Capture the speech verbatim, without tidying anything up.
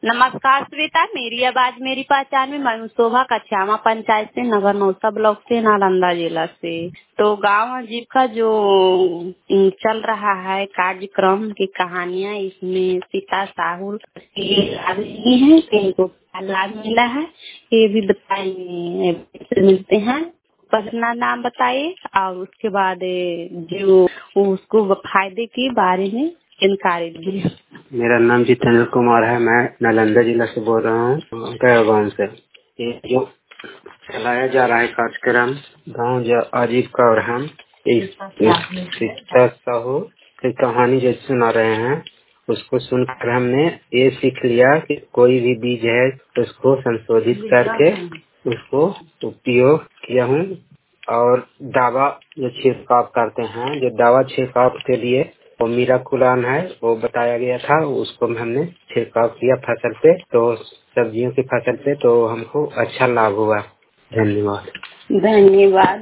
नमस्कार श्वेता, मेरी आवाज मेरी पहचान में मैं हूँ शोभा कछावा पंचायत से, नगर नौसा ब्लॉक से, नालंदा जिला से। तो गांव आजीविका जो उम, चल रहा है कार्यक्रम की कहानियाँ, इसमें सीता साहू की आ रही है, इनको क्या लाभ मिला है ये भी बताएंगे। से मिलते हैं, अपना नाम बताइए और उसके बाद ए, जो उसको फायदे के बारे में जानकारी दीजिए। मेरा नाम जितेंद्र कुमार है। मैं नालंदा जिला से बोल रहा हूँ, गया गाँव से। ये जो चलाया जा रहा है कार्यक्रम गाँव जो आजीविका और हम इस शिक्षा साहू की कहानी जो सुना रहे हैं, उसको सुनकर हमने ये सीख लिया कि कोई भी बीज है उसको संशोधित करके उसको उपयोग किया हूँ। और दवा जो छिड़काव करते हैं, जो दवा छिड़काव के लिए वो मीराकुलान है, वो बताया गया था, उसको हमने छिड़काव किया फसल पे, तो सब्जियों की फसल पे, तो हमको अच्छा लाभ हुआ। धन्यवाद। धन्यवाद।